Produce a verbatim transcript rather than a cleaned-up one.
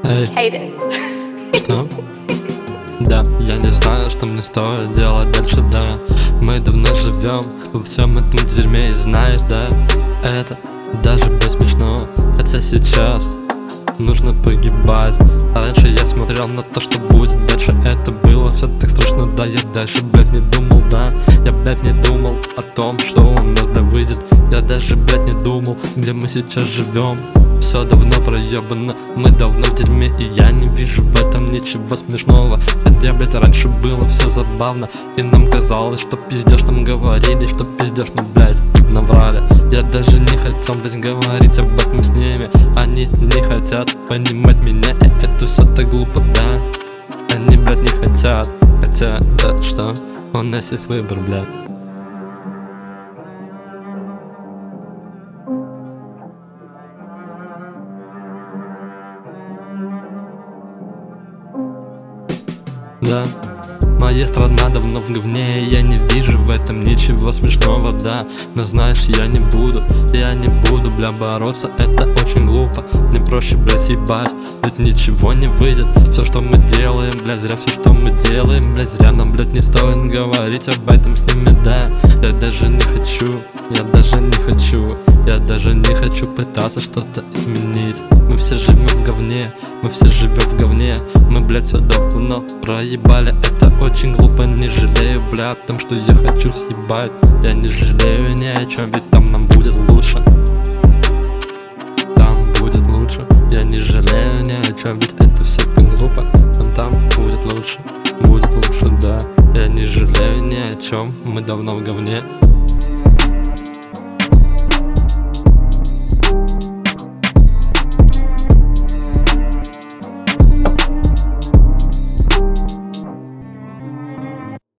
Эй, Hate it. что? Да, я не знаю, что мне стоит делать дальше, да. Мы давно живем во всем этом дерьме, и знаешь, да, это даже без смешного. Хотя сейчас нужно погибать. А раньше я смотрел на то, что будет дальше. Это было все так страшно, да. Я дальше, блядь, не думал, да. Я, блядь, не думал о том, что у нас да выйдет. Я даже, блядь, не думал, где мы сейчас живем. Все давно проебано, мы давно в дерьме, и я не вижу в этом ничего смешного. Хотя, блядь, раньше было все забавно, и нам казалось, что пиздешь, нам говорили, что пиздешь, но, блядь, наврали. Я даже не хотел, блядь, говорить об этом с ними. Они не хотят понимать меня, и это все так глупо, да. Они, блядь, не хотят, хотя, да, что? У нас есть выбор, блядь. Да, моя страна давно в говне, и я не вижу в этом ничего смешного, да. Но знаешь, я не буду, я не буду, бля, бороться, это очень глупо. Мне проще, бля, съебать, ведь ничего не выйдет. Все, что мы делаем, бля, зря все, что мы делаем, бля, зря нам, блядь, не стоит говорить об этом с ними, да. Я даже не хочу, я даже не хочу, я даже не хочу пытаться что-то изменить. Мы все живем в говне, мы все живем в говне. Мы, блядь, все давно проебали. Это очень глупо, не жалею, бля, о том, что я хочу съебать. Я не жалею ни о чем, ведь там нам будет лучше. Там будет лучше. Я не жалею ни о чем, ведь это все так глупо. Нам там будет лучше, будет лучше, да. Я не жалею ни о чем, мы давно в говне.